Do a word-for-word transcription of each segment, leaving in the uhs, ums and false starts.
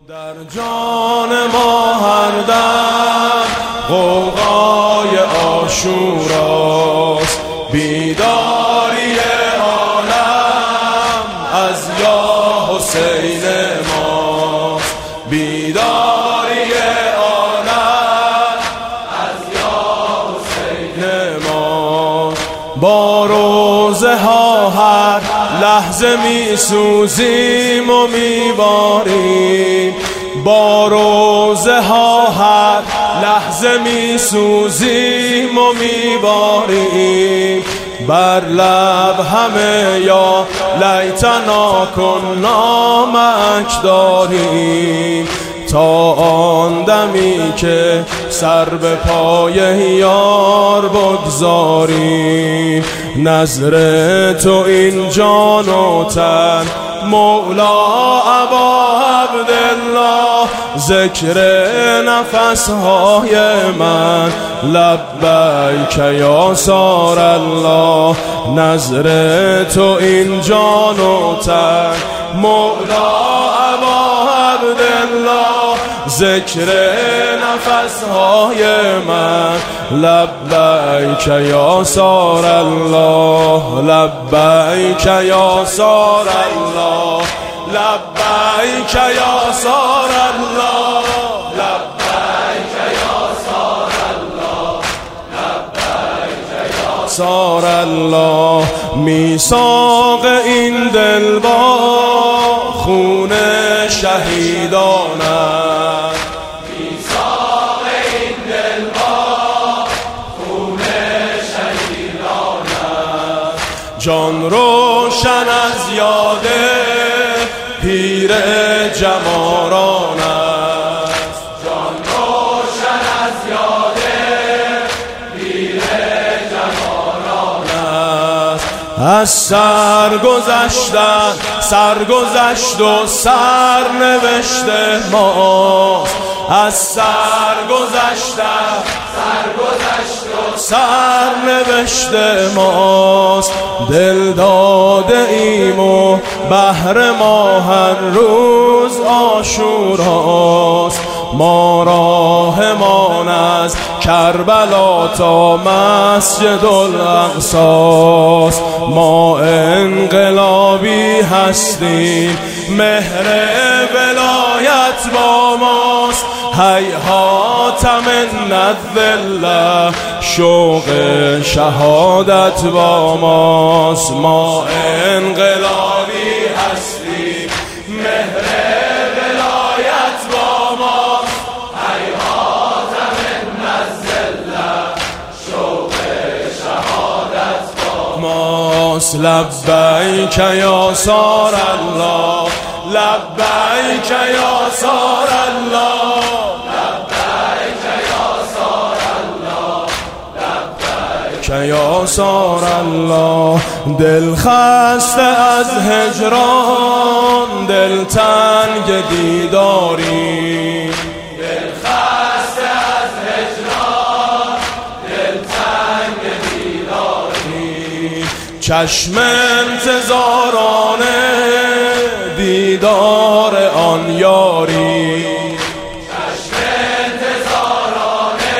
در جان ما هر دم غوغای عاشوراست، بیداری عالم از یا حسین ماست، بیداری عالم از یا حسین ماست. با روزه ها هر لحظه می سوزیم و می باریم، با روزه ها هر لحظه می سوزیم و می باریم. بر لب همه یا لیتنا کنا معک داریم، تا آن دمی که سر به پای یار بگذاریم. نظر تو این جان و تن مولا ابا عبدالله، ذکر نفسهای من لبیک یا سار الله. نظر تو این جان و تن مولا ابا عبدالله، ذکر نفسهای من لبیک یا سار الله، لبیک یا سار الله، لبیک یا سار الله، لبیک یا سار الله، لبیک یا سار الله. میثاق این دل با خون شهیدان است، میثاق این دل با خون شهیدان است. جان روشن از یاد پیر جماران است، جان روشن از یاد پیر جماران است. از سر گذشتن سرگذشت و سر نوشته ماست، از سر گذشتن سرگذشت و سر نوشته ماست. دل داده ایم و بهر ما هر روز عاشوراست. ما راهمان از کربلا تا مسجد الاقصاست. ما انقلابی هستیم، مهر ولایت با ماست. هیهات من الذله، شوق شهادت با ماست. ما انقلابی هستیم، مهر ولایت با ماست. هیهات من الذله، شوق شهادت با ماست. لبیک یا سار الله، لبیک یا سار الله، لبیک یا سار الله، لبیک یا سار الله. دل خسته از هجران، دل تنگ دیداری، دل خسته از هجران، دل تنگ دیداری. چشم انتظارانه دیدار آن یاری، چشم انتظارانه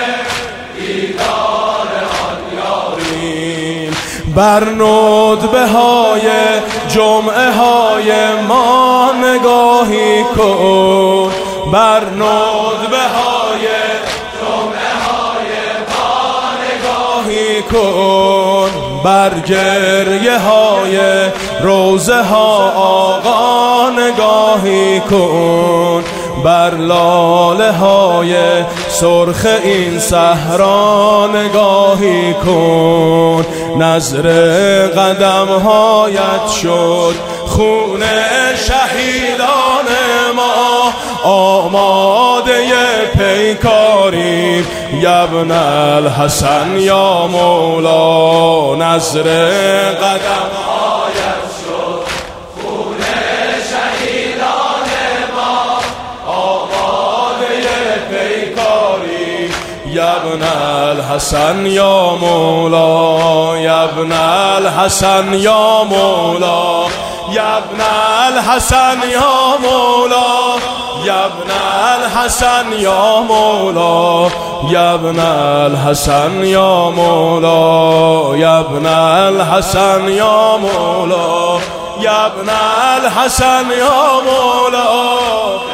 دیدار آن یاری. بر ندبه های جمعه های ما نگاهی کن، بر ندبه های جمعه های ما نگاهی کن. بر گریه های روزه ها آقا نگاهی کن، بر لاله های سرخ این صحرا نگاهی کن. نظر قدم هایت شد خون شهیدان ما، آماده پیکاریم یبن الحسن یا مولا. نظر قدم هایت شد خون شهیدان ما، آماده پیکاریم یبن الحسن یا مولا، یبن الحسن یا مولا، یبن الحسن یا مولا، یا ابن الحسن یا مولا یا ابن الحسن یا مولا یا ابن الحسن یا مولا یا ابن الحسن یا مولا